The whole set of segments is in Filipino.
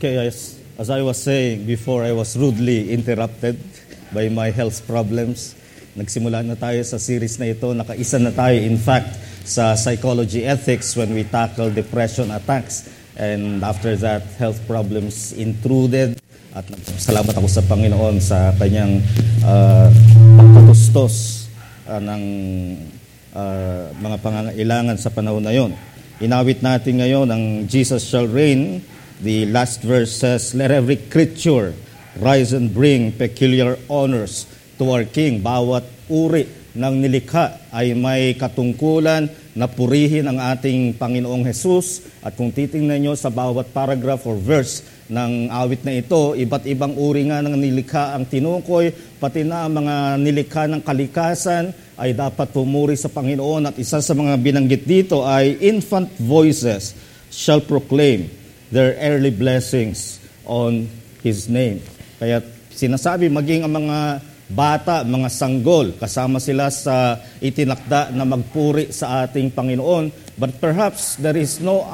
Okay, as I was saying before, I was rudely interrupted by my health problems. Nagsimula na tayo sa series na ito. Nakaisa na tayo, in fact, sa psychology ethics when we tackle depression attacks. And after that, health problems intruded. At salamat ako sa Panginoon sa kanyang pagtutustos ng mga pangangailangan sa panahon na yon. Inawit natin ngayon ang Jesus Shall Reign. The last verse says, "Let every creature rise and bring peculiar honors to our King." Bawat uri ng nilikha ay may katungkulan na purihin ang ating Panginoong Jesus. At kung titingnan nyo sa bawat paragraph or verse ng awit na ito, iba't ibang uri nga ng nilikha ang tinukoy, pati na mga nilikha ng kalikasan ay dapat pumuri sa Panginoon. At isa sa mga binanggit dito ay infant voices shall proclaim their early blessings on His name. Kaya sinasabi maging ang mga bata, mga sanggol, kasama sila sa itinakda na magpuri sa ating Panginoon. But perhaps there is no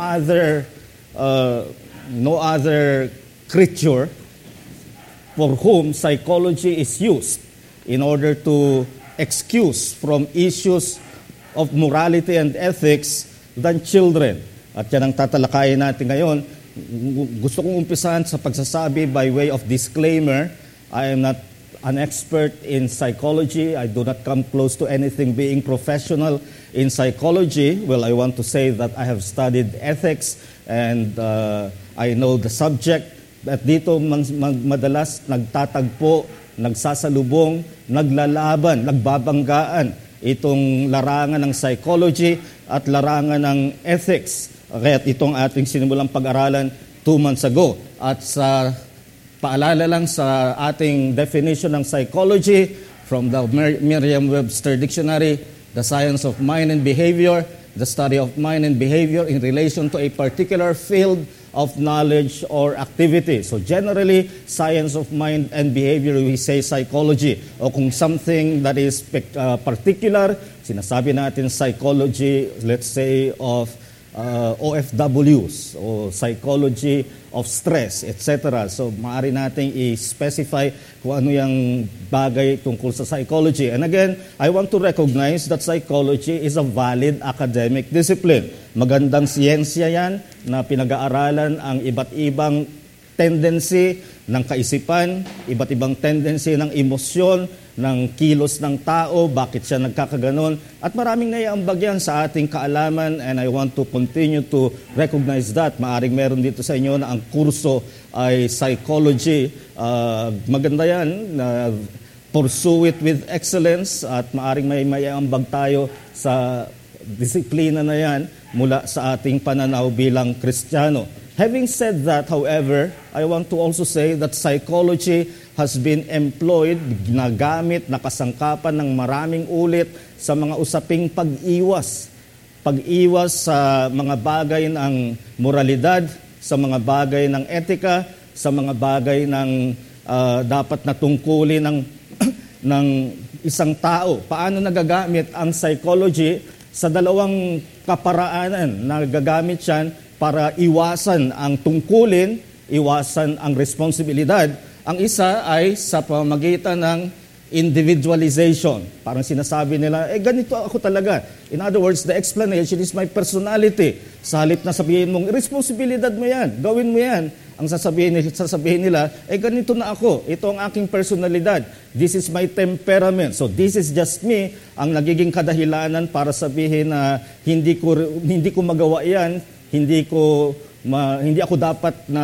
other creature for whom psychology is used in order to excuse from issues of morality and ethics than children. At yan ang tatalakayin natin ngayon. Gusto kong umpisahan sa pagsasabi by way of disclaimer. I am not an expert in psychology. I do not come close to anything being professional in psychology. Well, I want to say that I have studied ethics and I know the subject. At dito madalas nagtatagpo, nagsasalubong, naglalaban, nagbabanggaan itong larangan ng psychology at larangan ng ethics. Kaya't itong ating sinimulang pag-aralan 2 months ago. At sa paalala lang sa ating definition ng psychology from the Merriam-Webster Dictionary, the science of mind and behavior, the study of mind and behavior in relation to a particular field of knowledge or activity. So generally, science of mind and behavior, we say psychology. O kung something that is particular, sinasabi natin psychology, let's say, of OFWs o psychology of stress, etc. So maaari nating i-specify kung ano yung bagay tungkol sa psychology. And again, I want to recognize that psychology is a valid academic discipline. Magandang siyensya yan na pinag-aaralan ang iba't ibang tendency ng kaisipan, iba't ibang tendency ng emosyon, ng kilos ng tao, bakit siya nagkakaganon. At maraming naiambag yan sa ating kaalaman and I want to continue to recognize that. Maaring meron dito sa inyo na ang kurso ay psychology. Maganda yan, pursue it with excellence at maaring may maiambag tayo sa disiplina na yan mula sa ating pananaw bilang Kristiyano. Having said that, however, I want to also say that psychology has been employed, ginagamit, nakasangkapan ng maraming ulit sa mga usaping pag-iwas. Pag-iwas sa mga bagay ng moralidad, sa mga bagay ng etika, sa mga bagay ng dapat na tungkulin ng isang tao. Paano nagagamit ang psychology sa dalawang kaparaanan? Nagagamit yan para iwasan ang tungkulin, iwasan ang responsibilidad. Ang isa ay sa pamamagitan ng individualization. Parang sinasabi nila, ganito ako talaga. In other words, the explanation is my personality. Sa halip na sabihin mong, responsibilidad mo yan, gawin mo yan. Ang sasabihin nila, ganito na ako. Ito ang aking personalidad. This is my temperament. So this is just me. Ang nagiging kadahilanan para sabihin na hindi ko magawa yan, hindi ako dapat na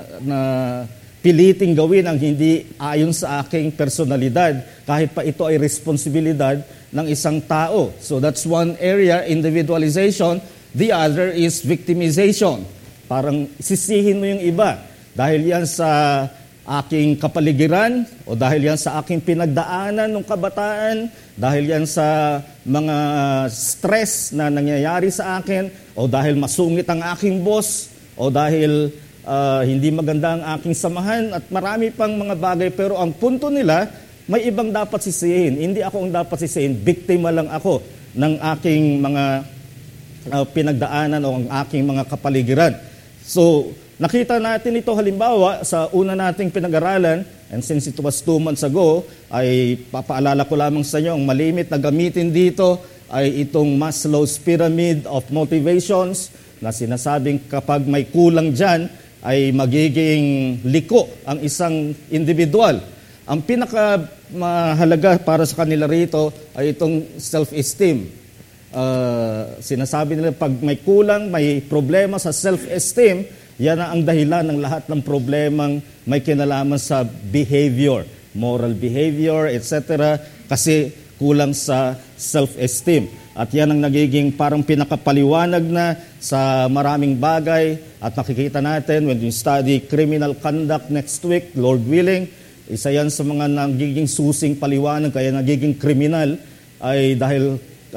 piliting gawin ang hindi ayon sa aking personalidad, kahit pa ito ay responsibilidad ng isang tao. So that's one area, individualization. The other is victimization. Parang sisihin mo yung iba. Dahil yan sa aking kapaligiran, o dahil yan sa aking pinagdaanan ng kabataan, dahil yan sa mga stress na nangyayari sa akin, o dahil masungit ang aking boss, o dahil hindi maganda ang aking samahan at marami pang mga bagay. Pero ang punto nila, may ibang dapat sisihin. Hindi ako ang dapat sisihin. Biktima lang ako ng aking mga pinagdaanan o ang aking mga kapaligiran. So, Nakita natin ito halimbawa sa una nating pinag-aralan, and since it was 2 months ago, ay papaalala ko lamang sa inyo, ang malimit na gamitin dito ay itong Maslow's Pyramid of Motivations na sinasabing kapag may kulang dyan, ay magiging liko ang isang individual. Ang pinakamahalaga para sa kanila rito ay itong self-esteem. Sinasabi nila pag may kulang, may problema sa self-esteem, yan ang dahilan ng lahat ng problemang may kinalaman sa behavior, moral behavior, etc. Kasi kulang sa self-esteem. At yan ang nagiging parang pinakapaliwanag na sa maraming bagay. At nakikita natin when we study criminal conduct next week, Lord willing, isa yan sa mga nagiging susing paliwanag, kaya nagiging kriminal ay dahil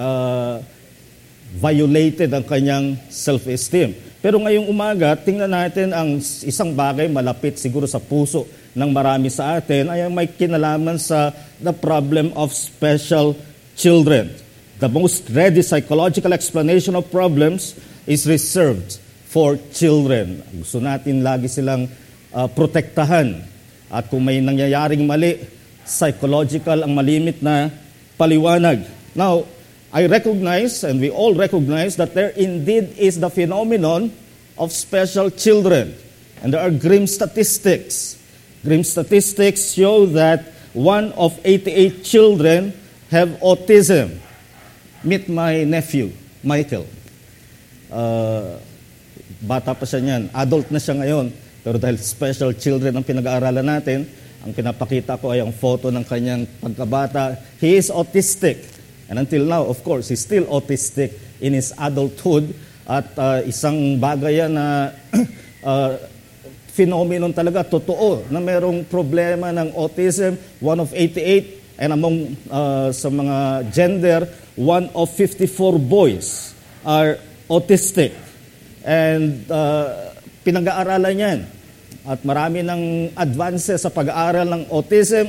violated ang kanyang self-esteem. Pero ngayong umaga, tingnan natin ang isang bagay malapit siguro sa puso ng marami sa atin ay may kinalaman sa the problem of special children. The most ready psychological explanation of problems is reserved for children. Gusto natin lagi silang protektahan. At kung may nangyayaring mali, psychological ang malimit na paliwanag. Now, I recognize, and we all recognize, that there indeed is the phenomenon of special children. And there are grim statistics. Grim statistics show that 1 of 88 children have autism. Meet my nephew, Michael. Bata pa siya niyan. Adult na siya ngayon. Pero dahil special children ang pinag-aaralan natin, ang pinapakita ko ay ang photo ng kanyang pagkabata. He is autistic. And until now, of course, he's still autistic in his adulthood. At isang bagay yan na phenomenon talaga, totoo, na merong problema ng autism, 1 of 88, and among sa mga gender, 1 of 54 boys are autistic. And pinag-aaralan yan. At marami ng advances sa pag-aaral ng autism.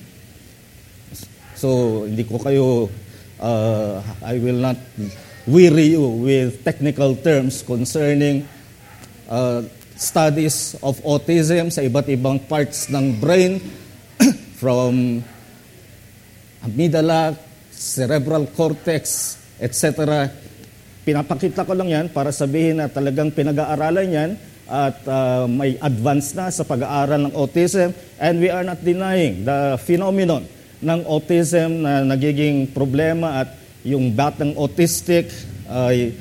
So, hindi ko kayo I will not weary you with technical terms concerning studies of autism sa iba't ibang parts ng brain from amygdala, cerebral cortex, etc. Pinapakita ko lang yan para sabihin na talagang pinag-aaralan yan at may advance na sa pag-aaral ng autism, and we are not denying the phenomenon ng autism na nagiging problema, at yung batang autistic ay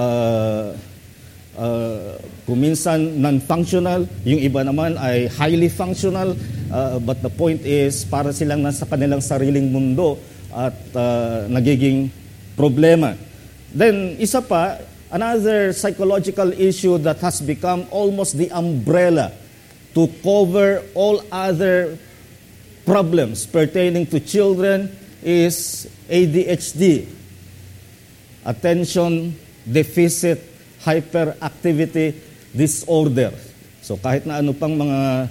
kuminsan non-functional, yung iba naman ay highly functional, but the point is para silang nasa kanilang sariling mundo at nagiging problema. Then isa pa, another psychological issue that has become almost the umbrella to cover all other problems pertaining to children is ADHD, Attention Deficit Hyperactivity Disorder. So kahit na ano pang mga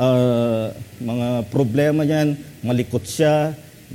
problema niyan, malikot siya,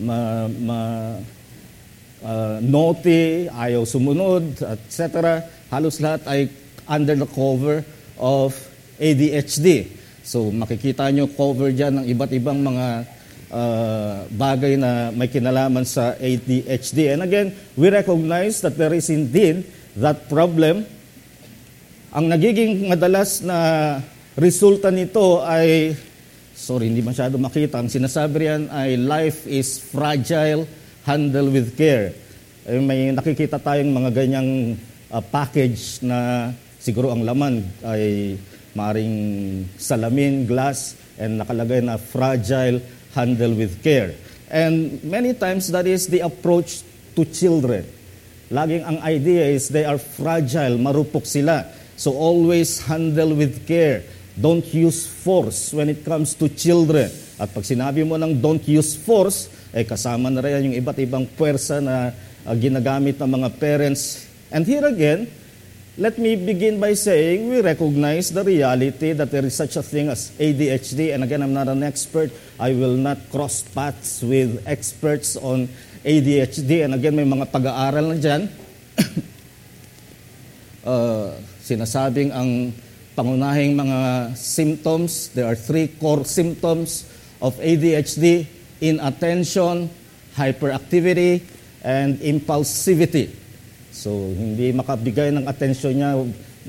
naughty, ayaw sumunod, etc. Halos lahat ay under the cover of ADHD. So makikita nyo cover dyan ng iba't ibang mga bagay na may kinalaman sa ADHD. And again, we recognize that there is indeed that problem. Ang nagiging madalas na resulta nito ay, hindi masyado makita. Ang sinasabi riyan ay life is fragile, handle with care. May nakikita tayong mga ganyang package na siguro ang laman ay maring salamin, glass, and nakalagay na fragile, handle with care. And many times that is the approach to children. Laging ang idea is they are fragile, marupok sila. So always handle with care. Don't use force when it comes to children. At pag sinabi mo ng don't use force, kasama na rin yung iba't ibang puwersa na ginagamit ng mga parents. And here again, let me begin by saying we recognize the reality that there is such a thing as ADHD. And again, I'm not an expert. I will not cross paths with experts on ADHD. And again, may mga pag-aaral na dyan. Sinasabing ang pangunahing mga symptoms. There are 3 core symptoms of ADHD: inattention, hyperactivity, and impulsivity. So, hindi makabigay ng atensyon niya,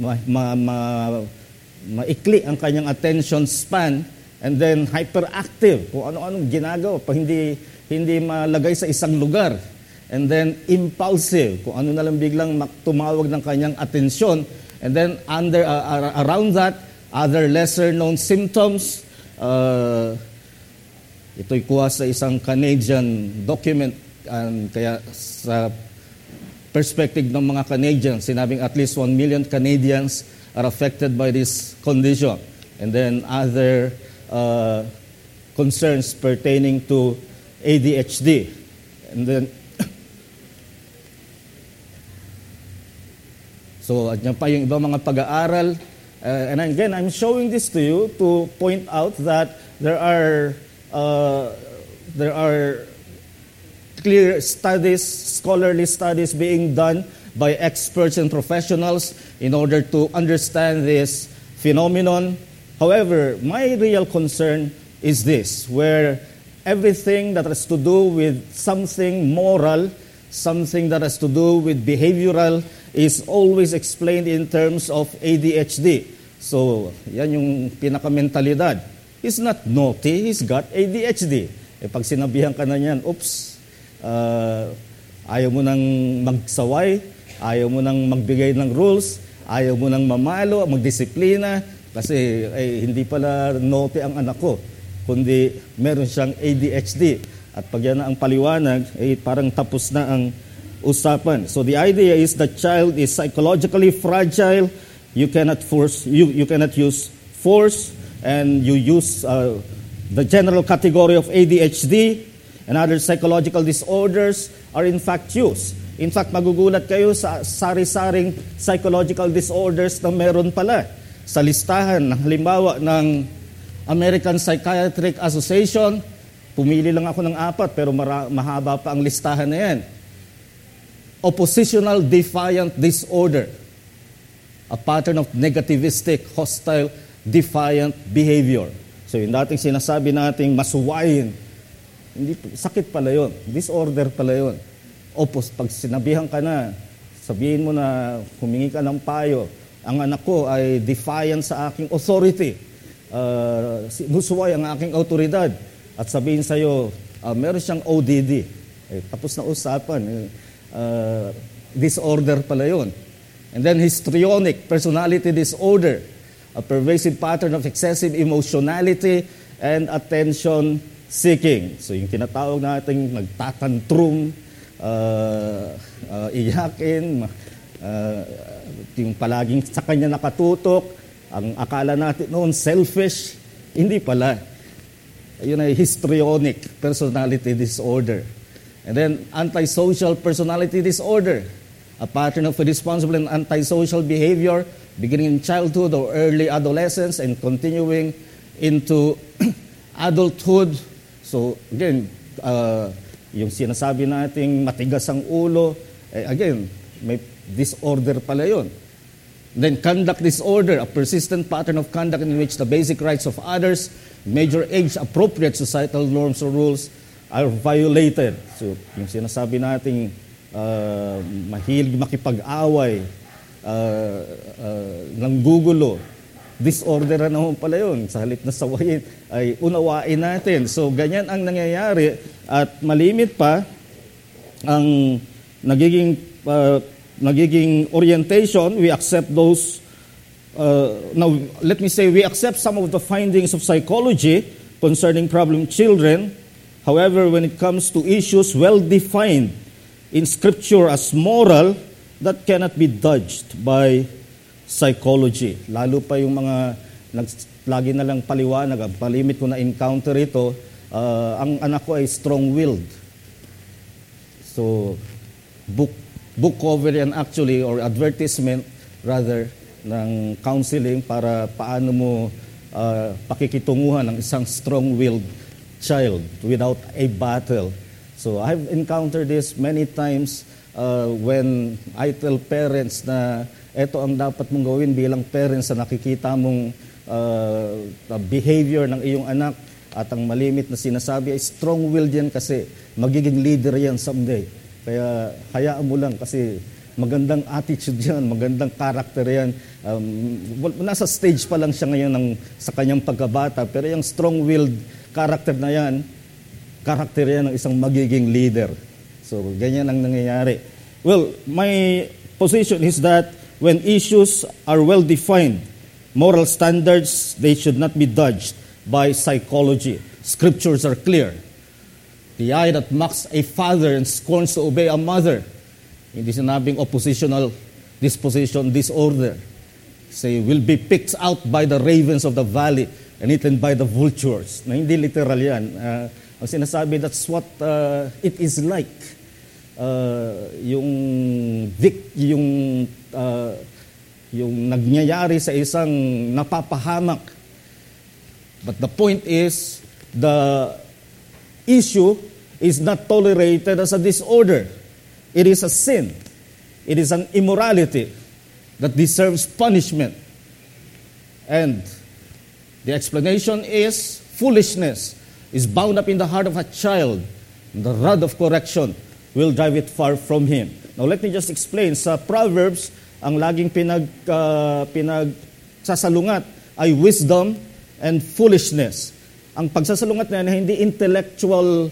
maikli ang kanyang attention span, and then hyperactive, kung ano-anong ginagawa, pa hindi malagay sa isang lugar. And then impulsive, kung ano na lang biglang tumawag ng kanyang atensyon. And then around that, other lesser known symptoms. Ito'y kuha sa isang Canadian document, kaya sa perspective ng mga Canadians, sinabing at least 1 million Canadians are affected by this condition. And then other concerns pertaining to ADHD. And then so, at yan pa yung ibang mga pag-aaral. And again, I'm showing this to you to point out that there are clear studies, scholarly studies being done by experts and professionals in order to understand this phenomenon. However, my real concern is this, where everything that has to do with something moral, something that has to do with behavioral, is always explained in terms of ADHD. So, yan yung pinaka-mentalidad. He's not naughty, he's got ADHD. Pag sinabihan ka na niyan, oops, ayaw mo nang magsaway, ayaw mo nang magbigay ng rules, ayaw mo nang mamalo, magdisiplina, kasi hindi pala naughty ang anak ko, kundi meron siyang ADHD. At pag yan na ang paliwanag, parang tapos na ang usapan. So the idea is the child is psychologically fragile. You cannot use force, and you use the general category of ADHD and other psychological disorders are infectious. In fact, magugulat kayo sa sari-saring psychological disorders na meron pala sa listahan. Halimbawa ng American Psychiatric Association, pumili lang ako ng 4 pero mahaba pa ang listahan na yan. Oppositional defiant disorder, a pattern of negativistic, hostile, defiant behavior. So yung dating sinasabi nating masuwain, sakit pala yun, disorder pala yun. Pag sinabihan ka na, sabihin mo na humingi ka ng payo, ang anak ko ay defiant sa aking authority, musuway ang aking autoridad, at sabihin sa'yo, meron siyang ODD. Tapos na usapan. Disorder pala yun. And then histrionic personality disorder, a pervasive pattern of excessive emotionality and attention seeking. So yung tinatawag nating nagtatantrum, iyakin, yung palaging sa kanya nakatutok, ang akala natin noon selfish, hindi pala. Yun ay histrionic personality disorder. And then antisocial personality disorder, a pattern of irresponsible and antisocial behavior beginning in childhood or early adolescence and continuing into adulthood. So again, yung sinasabi nating matigas ang ulo, again, may disorder pala yun. Then conduct disorder, a persistent pattern of conduct in which the basic rights of others, major age-appropriate societal norms or rules are violated. So, yung sinasabi nating mahilig makipag-away, nanggugulo, disorder na naman pala yun. Sa halip na sawayin, ay unawain natin. So, ganyan ang nangyayari at malimit pa ang nagiging orientation. We accept those, now let me say, we accept some of the findings of psychology concerning problem children. However, when it comes to issues well-defined in Scripture as moral, that cannot be dodged by psychology. Lalo pa yung mga lagi na lang paliwanag, palimit ko na encounter ito, ang anak ko ay strong-willed. So, book cover yan actually, or advertisement rather, ng counseling para paano mo pakikitunguhan ng isang strong-willed child without a battle. So I've encountered this many times when I tell parents na ito ang dapat mong gawin bilang parents sa nakikita mong behavior ng iyong anak at ang malimit na sinasabi ay strong-willed yan kasi magiging leader yan someday. Kaya hayaan mo lang kasi magandang attitude yan, magandang character yan. Nasa stage pa lang siya ngayon sa kanyang pagkabata, pero yung strong-willed character na yan, character yan ng isang magiging leader. So, ganyan ang nangyayari. Well, my position is that when issues are well-defined, moral standards, they should not be dodged by psychology. Scriptures are clear. The eye that mocks a father and scorns to obey a mother, hindi sinabing oppositional disposition, disorder, say, will be picked out by the ravens of the valley and eaten by the vultures. Na hindi literal yan. Ang sinasabi, that's what it is like. Yung nagyayari sa isang napapahamak. But the point is, the issue is not tolerated as a disorder. It is a sin. It is an immorality that deserves punishment. And the explanation is foolishness is bound up in the heart of a child. The rod of correction will drive it far from him. Now let me just explain. Sa Proverbs, ang laging pinagsasalungat ay wisdom and foolishness. Ang pagsasalungat na hindi intellectual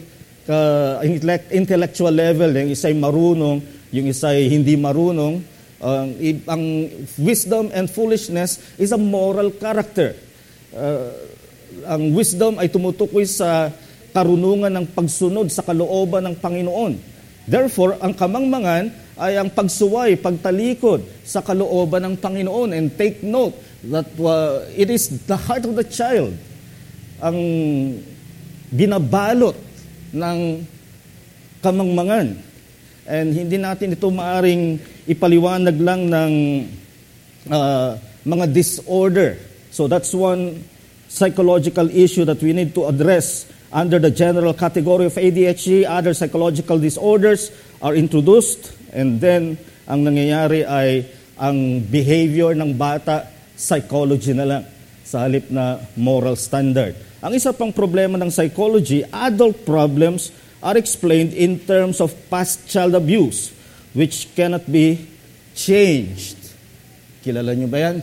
level, yung isa'y marunong, yung isa'y hindi marunong. Ang wisdom and foolishness is a moral character. Ang wisdom ay tumutukoy sa karunungan ng pagsunod sa kalooban ng Panginoon. Therefore, ang kamangmangan ay ang pagsuway, pagtalikod sa kalooban ng Panginoon. And take note that it is the heart of the child ang binabalot ng kamangmangan. And hindi natin ito maaring ipaliwanag lang ng mga disorder. So that's one psychological issue that we need to address under the general category of ADHD. Other psychological disorders are introduced, and then ang nangyayari ay ang behavior ng bata, psychology na lang sa halip na moral standard. Ang isa pang problema ng psychology, adult problems are explained in terms of past child abuse, which cannot be changed. Kilala niyo ba yan?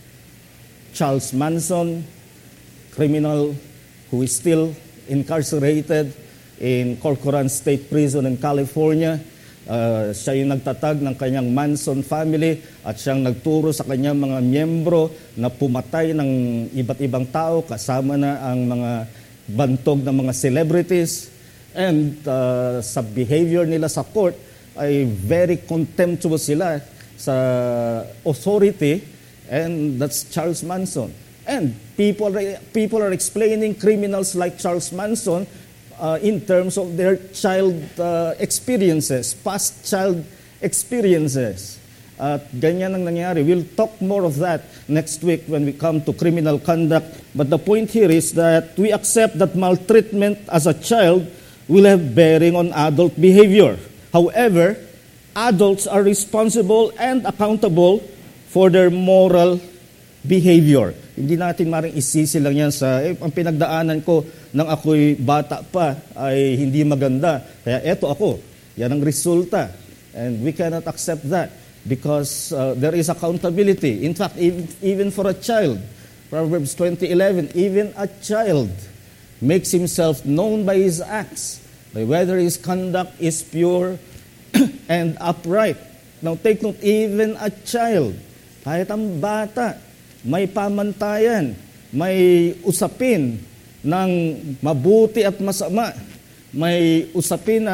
Charles Manson, criminal who is still incarcerated in Corcoran State Prison in California. Siya yung nagtatag ng kanyang Manson family at siyang nagturo sa kanyang mga miyembro na pumatay ng iba't ibang tao, kasama na ang mga bantog ng mga celebrities. And sa behavior nila sa court ay very contemptuous sila sa authority, and that's Charles Manson. And people are explaining criminals like Charles Manson in terms of their child experiences, past child experiences. At ganyan ang nangyari. We'll talk more of that next week when we come to criminal conduct. But the point here is that we accept that maltreatment as a child will have bearing on adult behavior. However, adults are responsible and accountable for their moral behavior. Hindi natin maring isisi lang yan sa, ang pinagdaanan ko nang ako'y bata pa ay hindi maganda. Kaya eto ako, yan ang resulta. And we cannot accept that because there is accountability. In fact, even for a child, Proverbs 20:11, even a child makes himself known by his acts, by whether his conduct is pure and upright. Now take note, even a child, kahit ang bata, may pamantayan, may usapin ng mabuti at masama, may usapin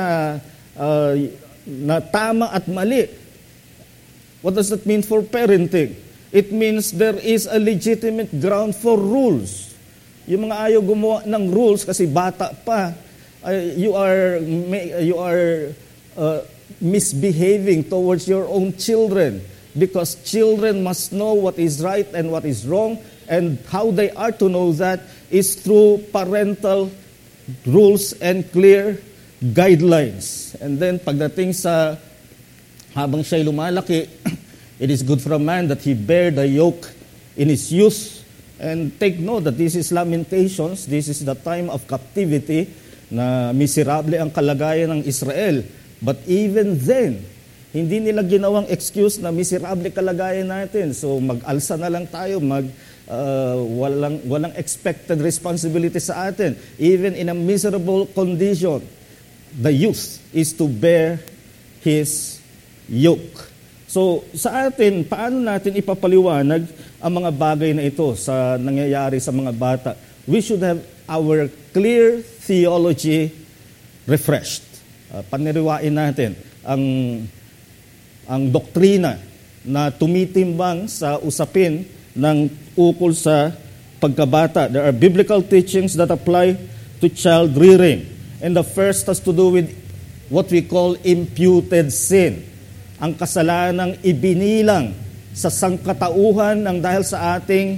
na tama at mali. What does that mean for parenting? It means there is a legitimate ground for rules. Yung mga ayaw gumawa ng rules kasi bata pa, you are misbehaving towards your own children, because children must know what is right and what is wrong, and how they are to know that is through parental rules and clear guidelines. And then pagdating sa habang siya'y lumalaki, it is good for a man that he bear the yoke in his youth. And take note that this is Lamentations, this is the time of captivity, na miserable ang kalagayan ng Israel. But even then, hindi nila ginawang excuse na miserable kalagayan natin. So mag-alsa na lang tayo, walang expected responsibility sa atin. Even in a miserable condition, the youth is to bear his yoke. So sa atin, paano natin ipapaliwanag ang mga bagay na ito sa nangyayari sa mga bata? We should have our clear theology refreshed. Paniriwain natin ang doktrina na tumitimbang sa usapin ng ukol sa pagkabata. There are biblical teachings that apply to child rearing. And the first has to do with what we call imputed sin. Ang kasalanang ibinilang sa sangkatauhan ng dahil sa ating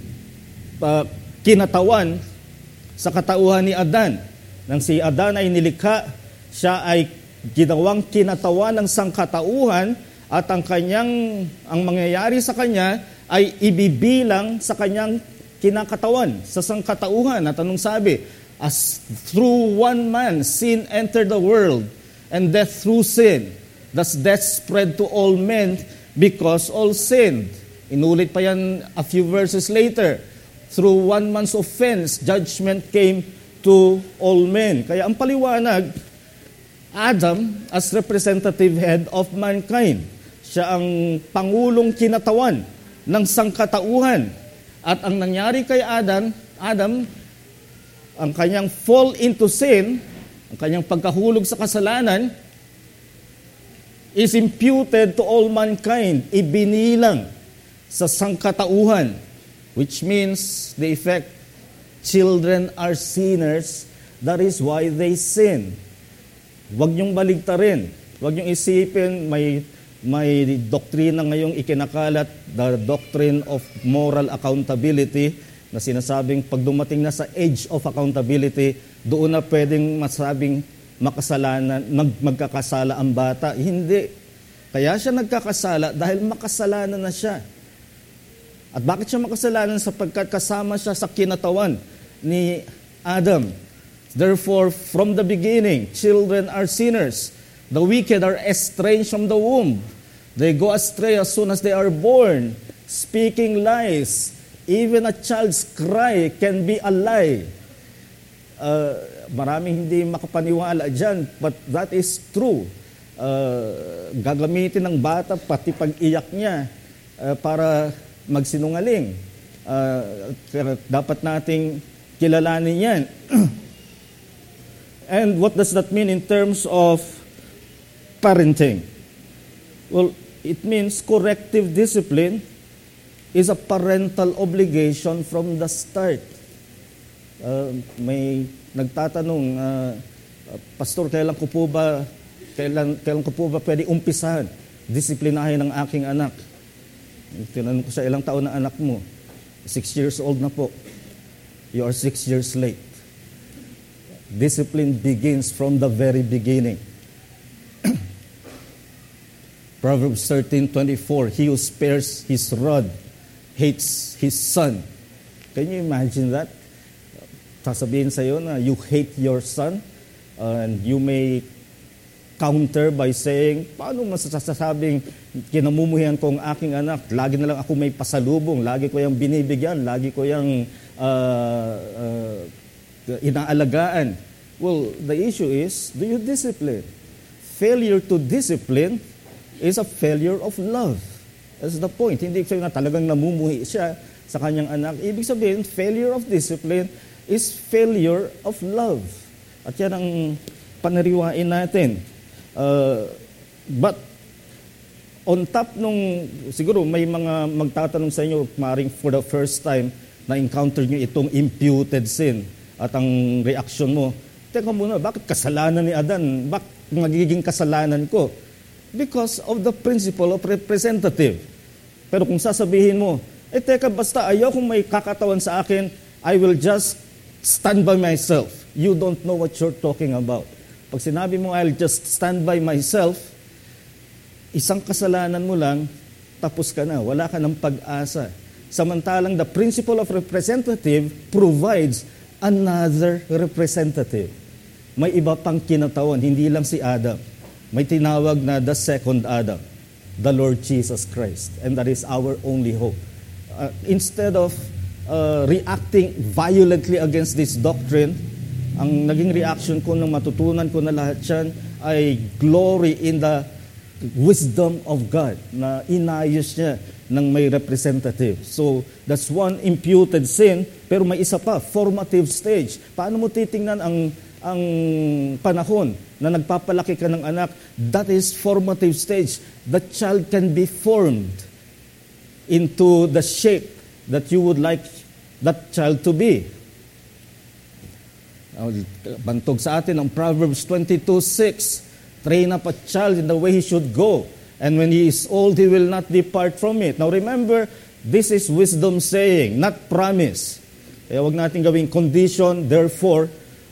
kinatawan sa katauhan ni Adan. Nang si Adan ay nilikha, siya ay ginawang kinatawan ng sangkatauhan at ang mangyayari sa kanya ay ibibilang sa kanyang kinakatawan, sa sangkatauhan. At anong sabi? As through one man sin entered the world, and death through sin. Thus death spread to all men because all sinned. Inulit pa yan a few verses later. Through one man's offense, judgment came to all men. Kaya ang paliwanag, Adam as representative head of mankind. Siya ang pangulong kinatawan ng sangkatauhan. At ang nangyari kay Adam, ang kanyang fall into sin, ang kanyang pagkahulog sa kasalanan, is imputed to all mankind, ibinilang sa sangkatauhan, which means the effect, children are sinners, that is why they sin. Huwag niyong baligtarin, huwag niyong isipin, may doktrina ngayong ikinakalat, the doctrine of moral accountability, na sinasabing pag dumating na sa age of accountability, doon na pwedeng masabing makasalanan, magkakasala ang bata. Hindi. Kaya siya nagkakasala dahil makasalanan na siya. At bakit siya makasalanan? Sapagkat kasama siya sa kinatawan ni Adam. Therefore, from the beginning, children are sinners. The wicked are estranged from the womb. They go astray as soon as they are born, speaking lies. Even a child's cry can be a lie. Maraming hindi makapaniwala dyan, but that is true. Gagamitin ng bata pati pag-iyak niya para magsinungaling. Dapat nating kilalanin yan. And what does that mean in terms of parenting? Well, it means corrective discipline is a parental obligation from the start. May nagtatanong, Pastor, kailan ko po ba pwede umpisahan, disiplinahin ng aking anak? Tinanong ko siya, ilang taon na anak mo? 6 years old na po. You are 6 years late. Discipline begins from the very beginning. Proverbs 13:24, he who spares his rod hates his son. Can you imagine that? Sasabihin sa iyo na you hate your son, and you may counter by saying, paano masasabing kinamumuhian ko ang aking anak? Lagi na lang ako may pasalubong, lagi ko yung binibigyan, lagi ko yung inaalagaan. Well, the issue is, do you discipline? Failure to discipline is a failure of love. That's the point. Hindi ko na talagang namumuhi siya sa kanyang anak. Ibig sabihin, failure of discipline is failure of love. At yan ang paniriwain natin. But on top nung, siguro may mga magtatanong sa inyo, maring for the first time, na-encounter nyo itong imputed sin. At ang reaksyon mo, teka muna, bakit kasalanan ni Adan? Bakit magiging kasalanan ko? Because of the principle of representative. Pero kung sasabihin mo, teka, basta ayaw kung may kakatawan sa akin, I will just stand by myself. You don't know what you're talking about. Pag sinabi mo, I'll just stand by myself, isang kasalanan mo lang, tapos ka na, wala ka ng pag-asa. Samantalang the principle of representative provides another representative. May iba pang kinatawan, hindi lang si Adam. May tinawag na the second Adam, the Lord Jesus Christ. And that is our only hope. Instead of reacting violently against this doctrine, ang naging reaction ko nung matutunan ko na lahat yan ay glory in the wisdom of God na inayos niya ng may representative. So, that's one imputed sin, pero may isa pa, formative stage. Paano mo titingnan ang panahon na nagpapalaki ka ng anak? That is formative stage. The child can be formed into the shape that you would like that child to be. Bantog sa atin ang Proverbs 22:6. Train up a child in the way he should go, and when he is old, he will not depart from it. Now remember, this is wisdom saying, not promise. Kaya huwag natin gawing condition, therefore,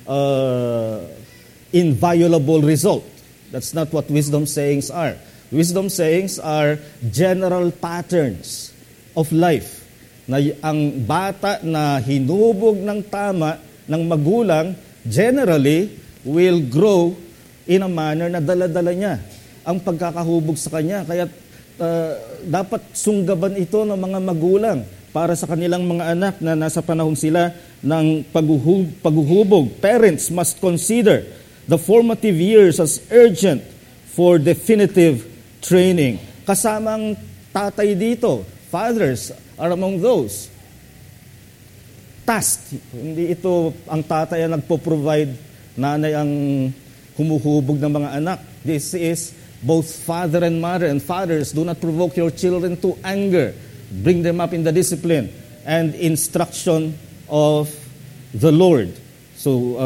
inviolable result. That's not what wisdom sayings are. Wisdom sayings are general patterns of life. Na ang bata na hinubog ng tama ng magulang, generally, will grow in a manner na dala-dala niya ang pagkakahubog sa kanya. Kaya dapat sunggaban ito ng mga magulang para sa kanilang mga anak na nasa panahon sila ng paghuhubog. Parents must consider the formative years as urgent for definitive training. Kasamang tatay dito, fathers are among those. Task. Hindi ito ang tatay ang nagpo-provide, nanay ang humuhubog ng mga anak. This is both father and mother. And fathers, do not provoke your children to anger. Bring them up in the discipline and instruction of the Lord. So,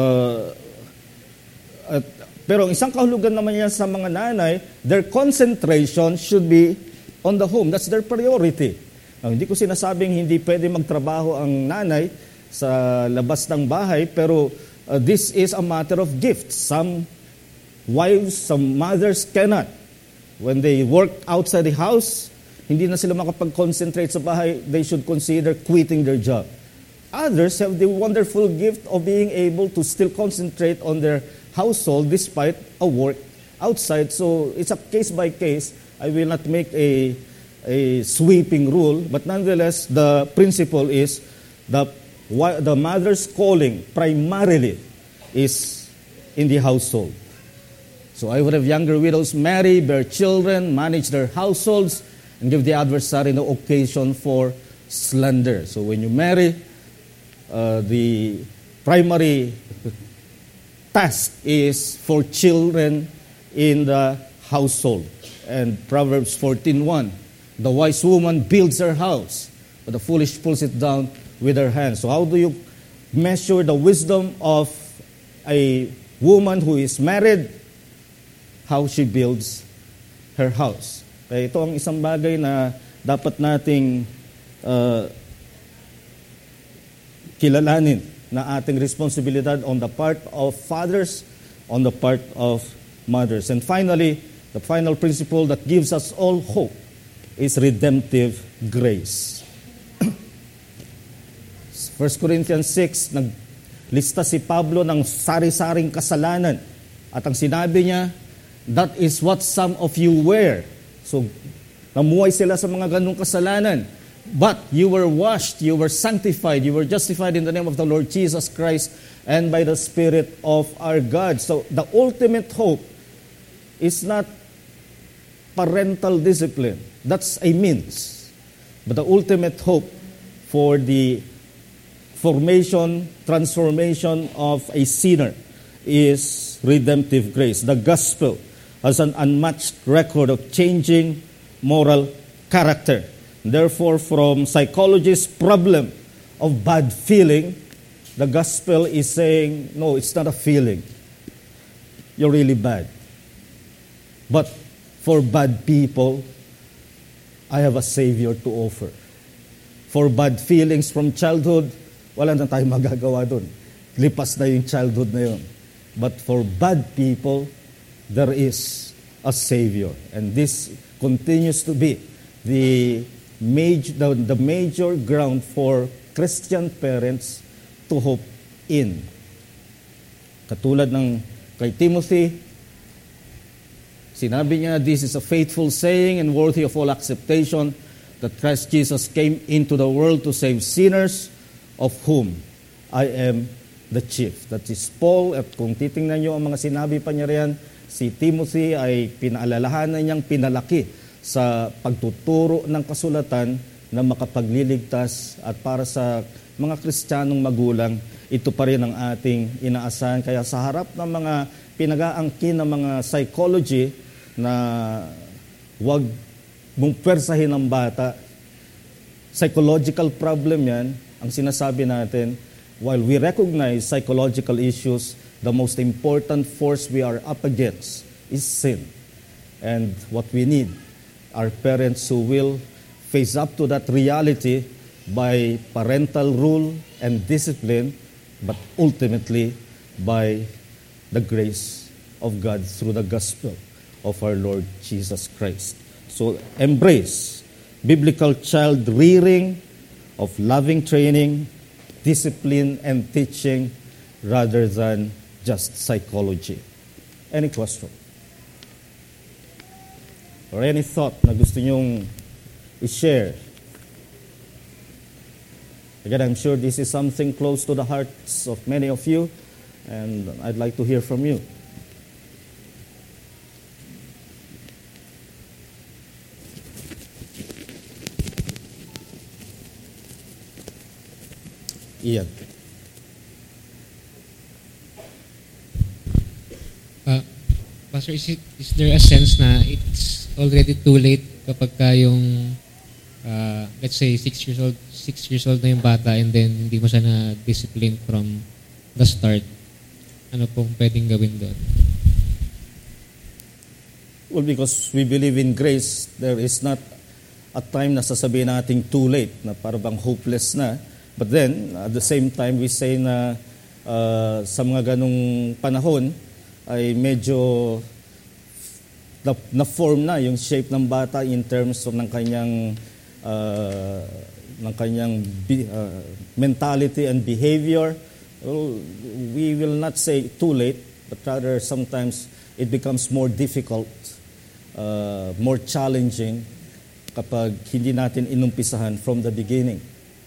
pero ang isang kahulugan naman yan sa mga nanay, their concentration should be on the home. That's their priority. Now, hindi ko sinasabing hindi pwede magtrabaho ang nanay sa labas ng bahay, pero this is a matter of gift. Some wives, some mothers cannot. When they work outside the house, hindi na sila makapag-concentrate sa bahay, they should consider quitting their job. Others have the wonderful gift of being able to still concentrate on their household despite a work outside. So it's a case by case. I will not make a sweeping rule, but nonetheless, the principle is the mother's calling primarily is in the household. So I would have younger widows marry, bear children, manage their households, and give the adversary no occasion for slander. So when you marry, the primary task is for children in the household. And Proverbs 14:1, the wise woman builds her house, but the foolish pulls it down with her hands. So how do you measure the wisdom of a woman who is married? How she builds her house. Kaya ito ang isang bagay na dapat nating kilalanin na ating responsibilidad on the part of fathers, on the part of mothers. And finally, the final principle that gives us all hope is redemptive grace. 1 Corinthians 6, naglista si Pablo ng sari-saring kasalanan. At ang sinabi niya, that is what some of you were. So, namuhay sila sa mga ganung kasalanan. But you were washed, you were sanctified, you were justified in the name of the Lord Jesus Christ and by the Spirit of our God. So, the ultimate hope is not parental discipline. That's a means. But the ultimate hope for the formation, transformation of a sinner is redemptive grace. The gospel has an unmatched record of changing moral character. Therefore, from psychology's problem of bad feeling, the gospel is saying, no, it's not a feeling. You're really bad. But for bad people, I have a Savior to offer. For bad feelings from childhood, wala na tayong magagawa dun. Lipas na yung childhood na yun. But for bad people, there is a Savior. And this continues to be the major ground for Christian parents to hope in. Katulad ng kay Timothy, sinabi niya, "This is a faithful saying and worthy of all acceptation, that Christ Jesus came into the world to save sinners, of whom I am the chief." That is Paul, at kung titingnan niyo ang mga sinabi pa niya riyan, si Timothy ay pinaalalahanan niyang pinalaki sa pagtuturo ng kasulatan na makapagliligtas, at para sa mga Kristiyanong magulang, ito pa rin ang ating inaasahan. Kaya sa harap ng mga pinag-aangkin ng mga psychology na wag mong pwersahin ang bata, psychological problem yan, ang sinasabi natin, while we recognize psychological issues, the most important force we are up against is sin. And what we need are parents who will face up to that reality by parental rule and discipline, but ultimately by the grace of God through the gospel of our Lord Jesus Christ. So embrace biblical child rearing of loving training, discipline, and teaching rather than just psychology. Any question? Or any thought na gusto nyong i-share? Again, I'm sure this is something close to the hearts of many of you, and I'd like to hear from you. Ian. Pastor, is there a sense na it's already too late kapag ka yung let's say 6 years old na yung bata, and then hindi mo siya na-discipline from the start? Ano pong pwedeng gawin doon? Well, because we believe in grace, there is not a time na sasabihin natin too late, na parang hopeless na. But then, at the same time, we say na sa mga ganong panahon, ay medyo na-form na yung shape ng bata in terms of ng kanyang mentality and behavior. Well, we will not say too late, but rather sometimes it becomes more difficult, more challenging kapag hindi natin inumpisahan from the beginning.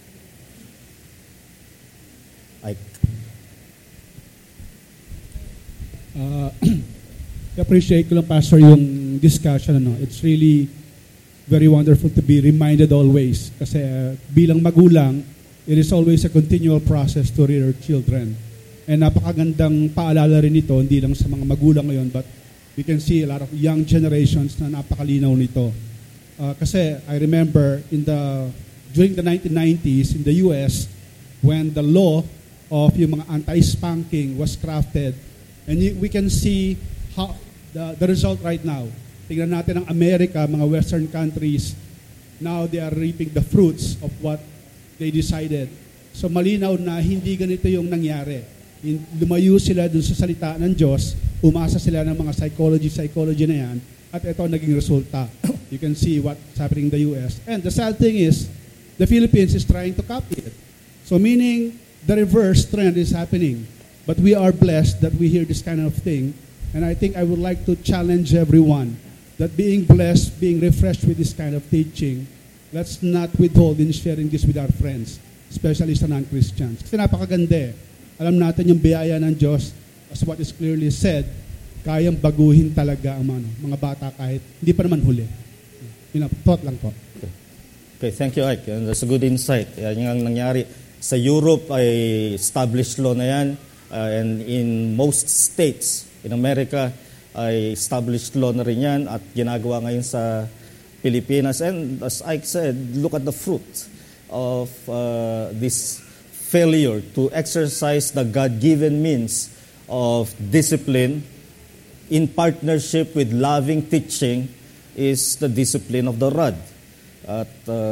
I-appreciate ko lang, Pastor, yung discussion. It's really very wonderful to be reminded always. Kasi bilang magulang, it is always a continual process to rear children. And napakagandang paalala rin ito, hindi lang sa mga magulang ngayon, but we can see a lot of young generations na napakalinaw nito. Kasi I remember during the 1990s in the US, when the law of yung mga anti-spanking was crafted, and we can see how the result right now. Tingnan natin ang America, mga Western countries, now they are reaping the fruits of what they decided. So malinaw na hindi ganito yung nangyari. Lumayo sila dun sa salita ng Diyos, umasa sila ng mga psychology na yan, at ito ang naging resulta. You can see what's happening in the US. And the sad thing is, the Philippines is trying to copy it. So meaning, the reverse trend is happening. But we are blessed that we hear this kind of thing. And I think I would like to challenge everyone that being blessed, being refreshed with this kind of teaching, let's not withhold in sharing this with our friends, especially sa non-Christians. Kasi napakaganda. Alam natin yung biyaya ng Diyos, as what is clearly said, kayang baguhin talaga ang mga bata kahit hindi pa naman huli. Thought lang po. Okay, thank you, Ike. And that's a good insight. Yan yung nangyari. Sa Europe ay established law na yan. And in most states in America ay established law na rin yan at ginagawa ngayon sa Pilipinas. And as Ike said, look at the fruit of this failure to exercise the God-given means of discipline in partnership with loving teaching is the discipline of the rod. At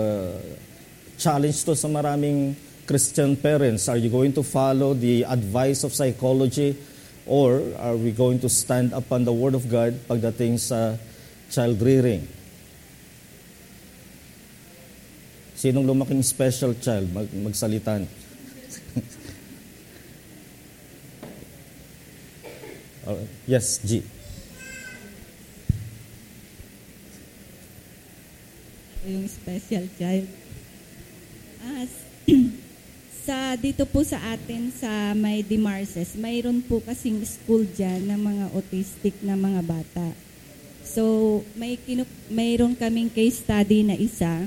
challenge to sa maraming Christian parents. Are you going to follow the advice of psychology Or are we going to stand upon the Word of God pagdating sa child rearing? Sinong lumaking special child? Magsalitan. Yes, G. Yung special child. Sa dito po sa atin sa may Dimarses, mayroon po kasing school dyan ng mga autistic na mga bata. So, mayroon kaming case study na isa.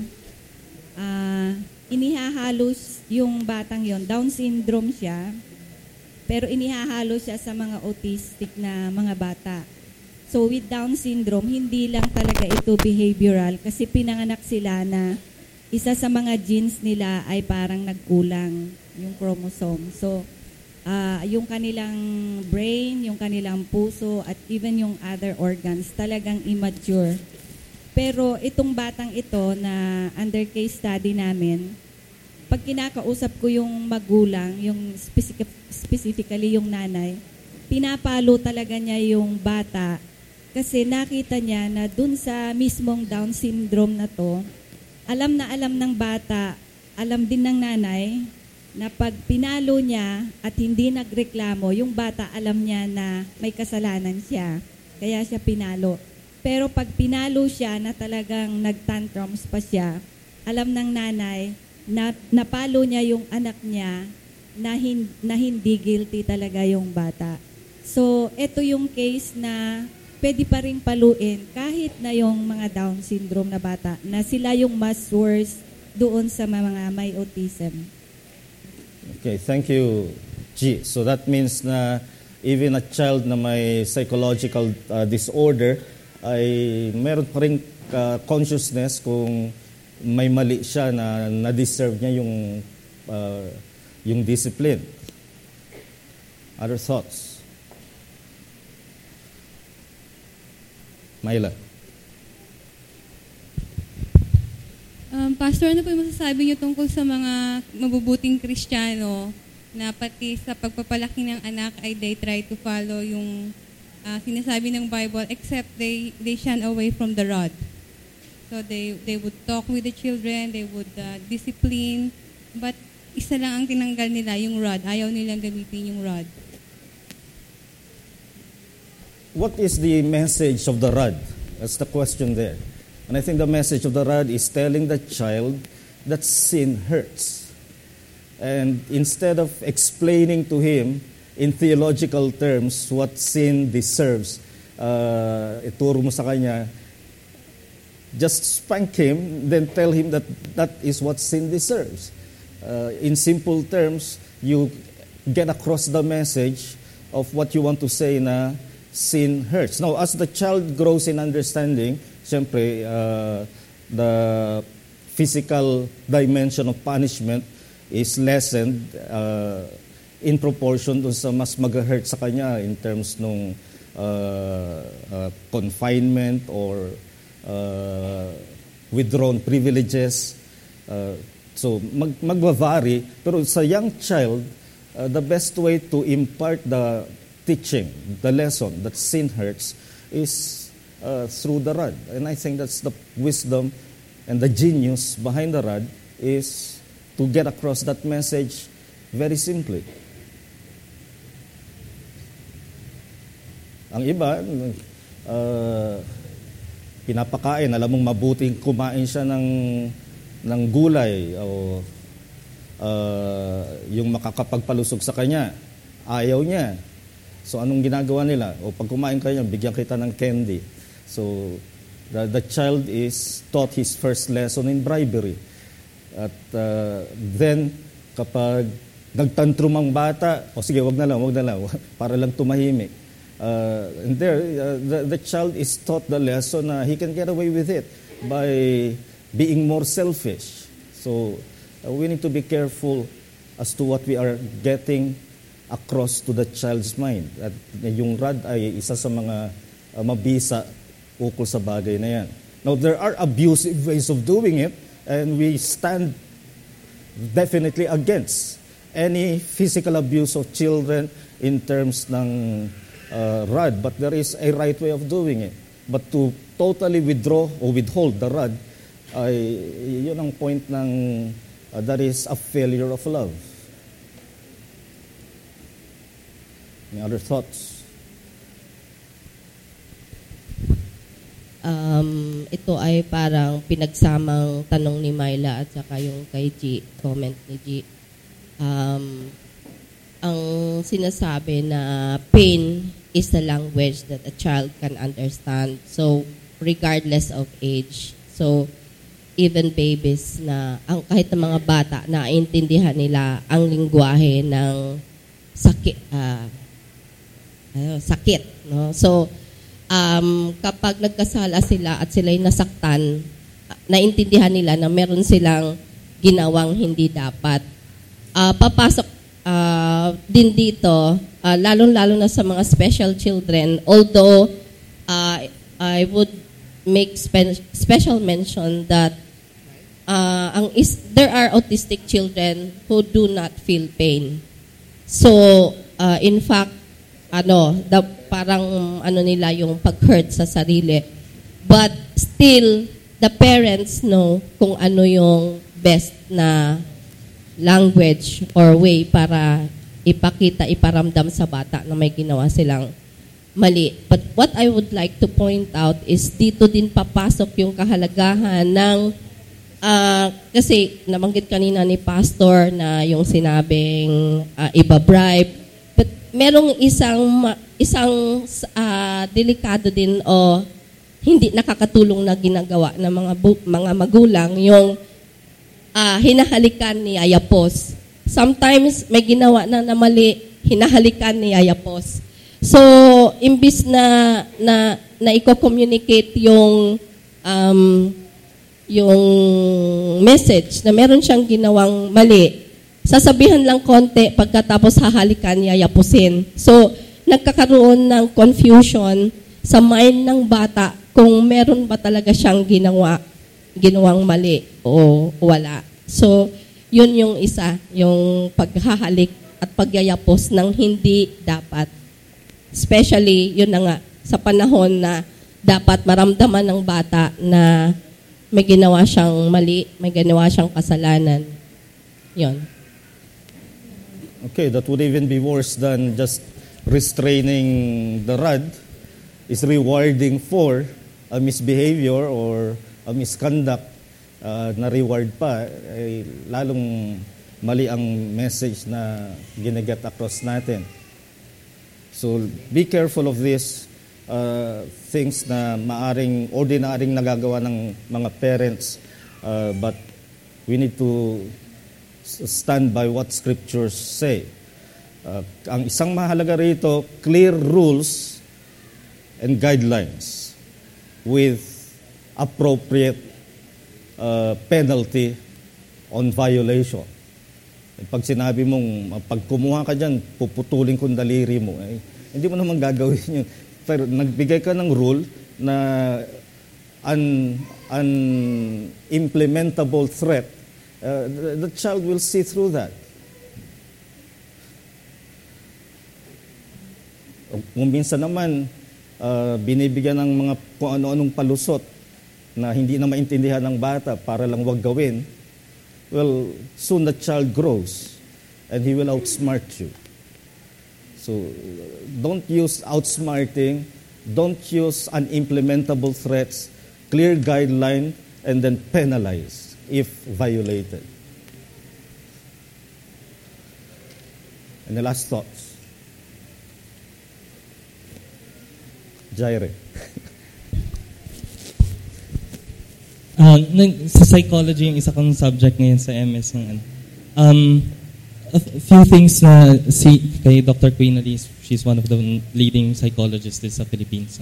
Inihahalos yung batang yon, Down syndrome siya, pero inihahalos siya sa mga autistic na mga bata. So with Down syndrome, hindi lang talaga ito behavioral kasi pinanganak sila na isa sa mga genes nila ay parang nagkulang yung chromosome. So yung kanilang brain, yung kanilang puso, at even yung other organs talagang immature. Pero itong batang ito na under case study namin, pag kinakausap ko yung magulang, yung specifically yung nanay, pinapalo talaga niya yung bata kasi nakita niya na dun sa mismong Down syndrome na to, alam na alam ng bata, alam din ng nanay, na pag pinalo niya at hindi nagreklamo, yung bata alam niya na may kasalanan siya. Kaya siya pinalo. Pero pag pinalo siya na talagang nag-tantrums pa siya, alam ng nanay na napalo niya yung anak niya na hindi guilty talaga yung bata. So, ito yung case na pwede pa rin paluin kahit na yung mga Down syndrome na bata na sila yung mas worse doon sa mga may autism. Okay, thank you, G. So that means na even a child na may psychological disorder ay meron pa rin consciousness kung may mali siya na deserve niya yung discipline. Other thoughts? Myla. Pastor, ano po yung masasabi niyo tungkol sa mga mabubuting Kristiyano na pati sa pagpapalaki ng anak ay they try to follow yung sinasabi ng Bible except they shun away from the rod. So they would talk with the children, they would discipline, but isa lang ang tinanggal nila, yung rod. Ayaw nilang gamitin yung rod. What is the message of the rod? That's the question there. And I think the message of the rod is telling the child that sin hurts. And instead of explaining to him in theological terms what sin deserves, ituro mo sa kanya, just spank him, then tell him that that is what sin deserves. In simple terms, you get across the message of what you want to say na sin hurts. Now, as the child grows in understanding, siyempre, the physical dimension of punishment is lessened in proportion dun sa mas mag-hurt sa kanya in terms nung confinement or withdrawn privileges. So, magva-vary. Pero sa young child, the best way to impart the teaching, the lesson that sin hurts is through the rod. And I think that's the wisdom and the genius behind the rod is to get across that message very simply. Ang iba, pinapakain, alam mong mabuting kumain siya ng gulay o yung makakapagpalusog sa kanya, ayaw niya. So anong ginagawa nila? O pag kumain kayo, bigyan kita ng candy. So the child is taught his first lesson in bribery. At then kapag nagtantrum ang bata, o sige, wag na lang, para lang tumahimik. And there, the child is taught the lesson na he can get away with it by being more selfish. So we need to be careful as to what we are getting across to the child's mind. At yung rod ay isa sa mga mabisa ukol sa bagay na yan. Now, there are abusive ways of doing it, and we stand definitely against any physical abuse of children in terms ng rod, but there is a right way of doing it. But to totally withdraw or withhold the rod, yun ang point ng that is a failure of love. Any other thoughts? Ito ay parang pinagsamang tanong ni Myla at saka yung kay G, comment ni G. Ang sinasabi na pain is the language that a child can understand. So, regardless of age. So, even babies na, kahit ng mga bata, naiintindihan nila ang lingwahe ng sakit. No? So, kapag nagkasala sila at sila'y nasaktan, naintindihan nila na meron silang ginawang hindi dapat. Papasok din dito, lalong-lalo na sa mga special children, although I would make special mention that there are autistic children who do not feel pain. So, in fact, parang nila yung pag-hurt sa sarili. But still, the parents know kung ano yung best na language or way para iparamdam sa bata na may ginawa silang mali. But what I would like to point out is dito din papasok yung kahalagahan ng kasi nabanggit kanina ni Pastor na yung sinabing iba-bribe. But merong isang delikado din o hindi nakakatulong na ginagawa ng mga magulang yung hinahalikan ni Ayapos. Sometimes may ginawa na mali, hinahalikan ni Ayapos. So, imbis na i-communicate yung message na meron siyang ginawang mali, sasabihan lang konti pagkatapos hahalikan ni Ayapusin. So, nagkakaroon ng confusion sa mind ng bata kung meron ba talaga siyang ginawang mali o wala. So, yun yung isa, yung paghahalik at pagyayapos ng hindi dapat. Especially, yun na nga, sa panahon na dapat maramdaman ng bata na may ginawa siyang mali, may ginawa siyang kasalanan. Yun. Okay, that would even be worse than just restraining the rod, is rewarding for a misbehavior or a misconduct na reward pa, lalong mali ang message na ginaget across natin. So, be careful of this things na maaring, ordinaryong nagagawa ng mga parents, but we need to stand by what scriptures say. Ang isang mahalaga rito, clear rules and guidelines with appropriate penalty on violation. Pag sinabi mong, pag kumuha ka dyan, puputulin kong daliri mo, hindi mo naman gagawin yun. Pero nagbigay ka ng rule na unimplementable threat, the child will see through that. Kung minsan naman, binibigyan ng mga kung ano-anong palusot na hindi na maintindihan ng bata para lang wag gawin, well, soon the child grows and he will outsmart you. So, don't use outsmarting, don't use unimplementable threats, clear guideline, and then penalize if violated. And the last thoughts. Jaire. Sa psychology, yung isa kong subject ngayon sa MS. A few things na kay Dr. Queen Elise, she's one of the leading psychologists sa Philippines.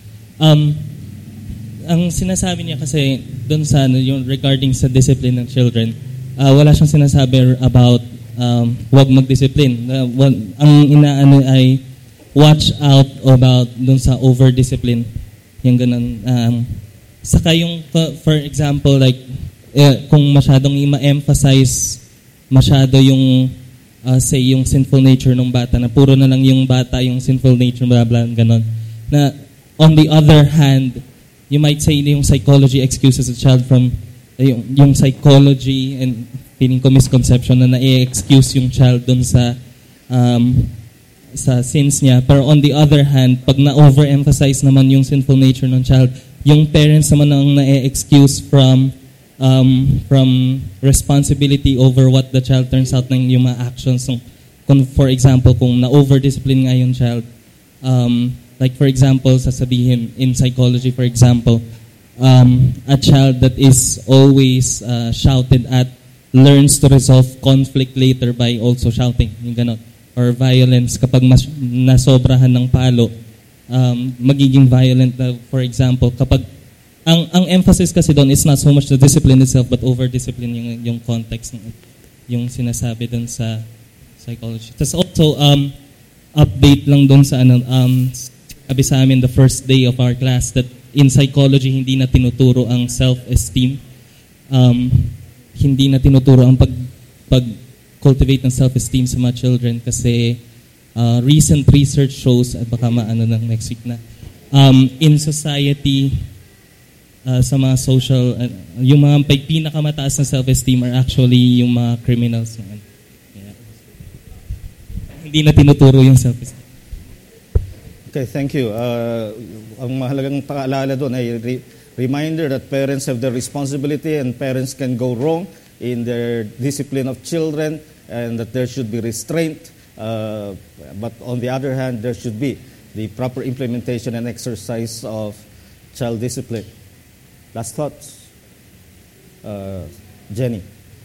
Ang sinasabi niya kasi doon sa yung regarding sa discipline ng children, wala siyang sinasabi about wag mag-discipline. Ang inaano ay watch out about doon sa over-discipline. Yung ganun. Saka yung, for example, like, kung masyadong i-emphasize masyado yung say yung sinful nature ng bata, na puro na lang yung bata yung sinful nature, blah blah, ganon. Na on the other hand, you might say yung psychology excuses a child from yung psychology, and feeling ko misconception na na-excuse yung child dun sa sins niya. Pero on the other hand, pag na-overemphasize naman yung sinful nature ng child, yung parents naman ang na-excuse from responsibility over what the child turns out ng yung mga actions. For example, kung na-over-discipline nga yung child, like for example, sasabihin in psychology, for example, a child that is always shouted at learns to resolve conflict later by also shouting, yung ganon. Or violence, kapag nasobrahan ng palo, magiging violent. For example, kapag ang emphasis kasi doon is not so much the discipline itself, but over-discipline yung context, yung sinasabi doon sa psychology. Tapos also, update lang doon sa sabi sa amin the first day of our class that in psychology, hindi na tinuturo ang self-esteem. Hindi na tinuturo ang pag-cultivate ng self-esteem sa mga children kasi recent research shows, at baka maano ng next week na, in society, sa mga social, yung mga pinakamataas na self-esteem are actually yung mga criminals. Yeah. Hindi na tinuturo yung self-esteem. Okay, thank you. Ang mahalagang paalala doon ay reminder that parents have the responsibility and parents can go wrong in their discipline of children and that there should be restraint. But on the other hand, there should be the proper implementation and exercise of child discipline. Last thoughts? Jenny.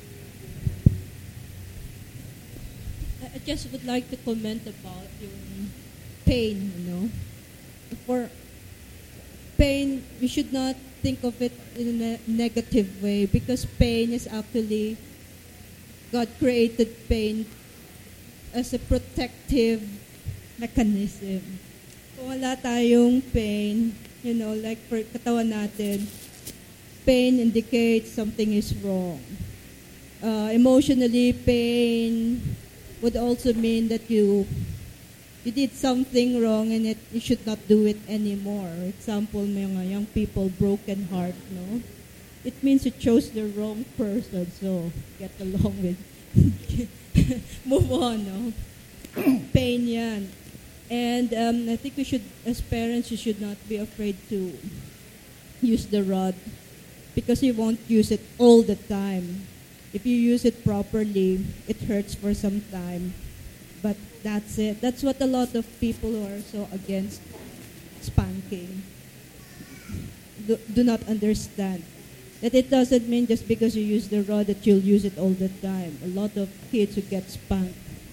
I just would like to comment about yung pain, For pain, we should not think of it in a negative way because pain is actually, God created pain as a protective mechanism. Kung wala tayong pain, like for katawan natin, pain indicates something is wrong. Emotionally, pain would also mean that you did something wrong and you should not do it anymore. Example, mga young people, broken heart, It means you chose the wrong person, so get along with move on, Pain yan. And I think we should, as parents, you should not be afraid to use the rod because you won't use it all the time. If you use it properly, it hurts for some time. But that's it. That's what a lot of people who are so against spanking do not understand. That it doesn't mean just because you use the rod that you'll use it all the time. A lot of kids who get spanked,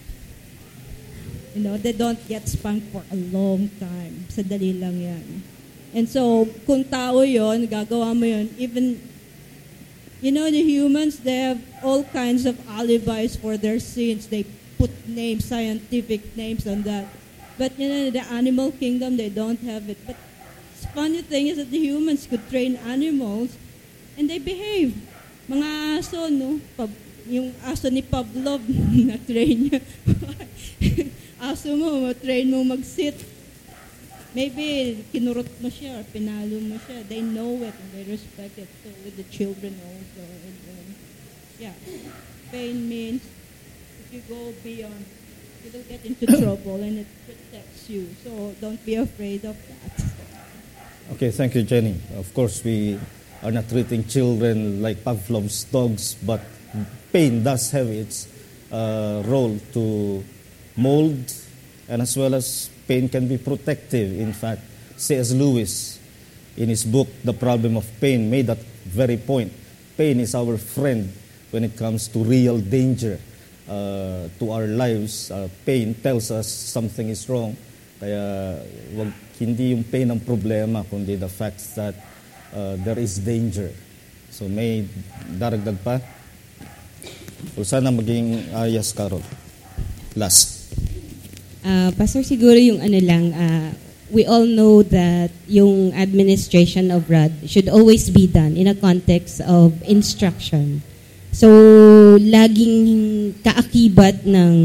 they don't get spanked for a long time. Sadali lang yan. And so, kung tao yon, gagawa mo yon, even, the humans, they have all kinds of alibis for their sins. They put names, scientific names on that. But, the animal kingdom, they don't have it. But the funny thing is that the humans could train animals and they behave. Mga aso, yung aso ni Pavlov, na-train niya. Aso mo, train mo mag-sit. Maybe kinurot mo siya or pinalo mo siya. They know it and they respect it. So with the children also. And, pain means if you go beyond, you will get into trouble and it protects you. So don't be afraid of that. Okay, thank you, Jenny. Of course, we are not treating children like Pavlov's dogs, but pain does have its role to mold, and as well as pain can be protective. In fact, C.S. Lewis, in his book, The Problem of Pain, made that very point. Pain is our friend when it comes to real danger to our lives. Pain tells us something is wrong. Kaya hindi yung pain ang problema, kundi the fact that there is danger. So may daragdag pa? O sana maging ayas, Carol. Last. Pastor, siguro yung we all know that yung administration of RAD should always be done in a context of instruction. So, laging kaakibat ng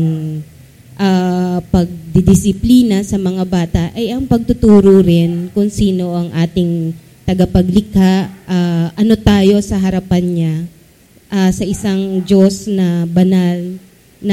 pagdidisiplina sa mga bata ay ang pagtuturo rin kung sino ang ating tagapaglikha, ano tayo sa harapan niya, sa isang Diyos na banal, na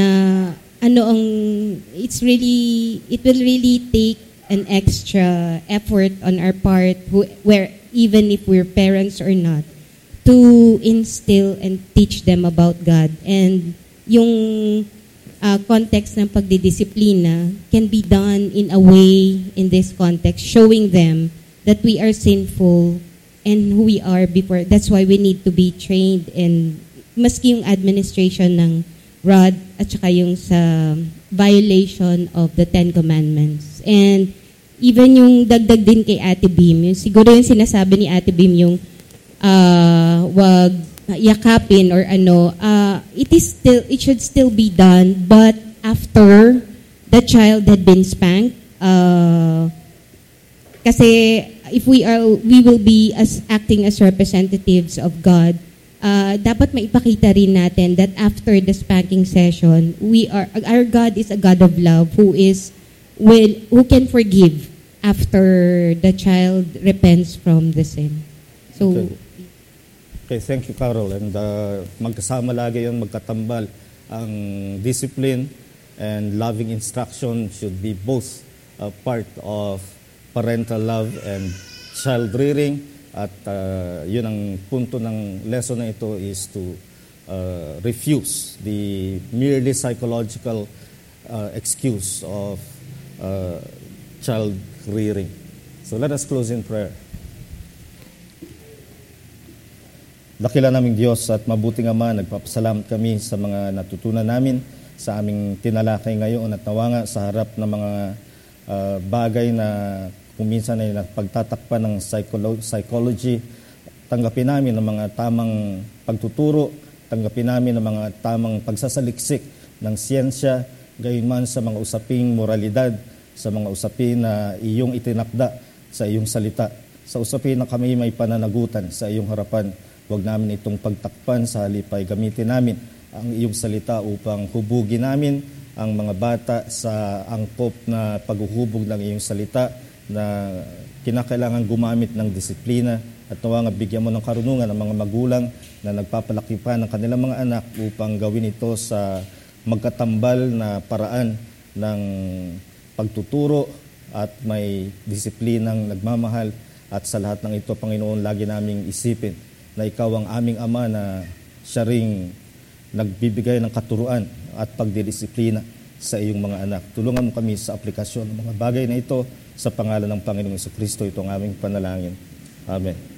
it will really take an extra effort on our part, where even if we're parents or not, to instill and teach them about God. And yung context ng pagdidisiplina can be done in a way in this context, showing them that we are sinful and who we are before. That's why we need to be trained, and maski yung administration ng rod at saka yung sa violation of the Ten Commandments. And even yung dagdag din kay Ate Beam, yung siguro yung sinasabi ni Ate Beam yung wag yakapin or it should still be done, but after the child had been spanked, kasi if we will be acting as representatives of God, dapat maipakita rin natin that after the spanking session, our God is a God of love who can forgive after the child repents from the sin. So, Okay, thank you, Carol. And magkasama lagi yun, magkatambal. Ang discipline and loving instruction should be both a part of parental love and child rearing. At yun ang punto ng lesson na ito is to refuse the merely psychological excuse of child rearing. So let us close in prayer. Dakila naming Diyos at mabuting Ama, nagpapasalamat kami sa mga natutunan namin sa aming tinalakay ngayon at nawanga sa harap ng mga bagay na kung minsan ay pagtatakpan ng psychology. Tanggapin namin ang mga tamang pagtuturo, tanggapin namin ang mga tamang pagsasaliksik ng siyensya, gayon man sa mga usaping moralidad, sa mga usapin na iyong itinakda sa iyong salita, sa usapin na kami may pananagutan sa iyong harapan. Huwag namin itong pagtakpan, sa halip ay gamitin namin ang iyong salita upang hubugin namin ang mga bata sa angkop na paghuhubog ng iyong salita, na kinakailangan gumamit ng disiplina, at nawa nga bigyan mo ng karunungan ang mga magulang na nagpapalaki pa ng kanilang mga anak upang gawin ito sa magkatambal na paraan ng pagtuturo at may disiplinang nagmamahal. At sa lahat ng ito, Panginoon, lagi naming isipin na ikaw ang aming Ama, na siya ring nagbibigay ng katuruan at pagdidisiplina sa iyong mga anak. Tulungan mo kami sa aplikasyon ng mga bagay na ito sa pangalan ng Panginoong Jesucristo. Ito ang aming panalangin. Amen.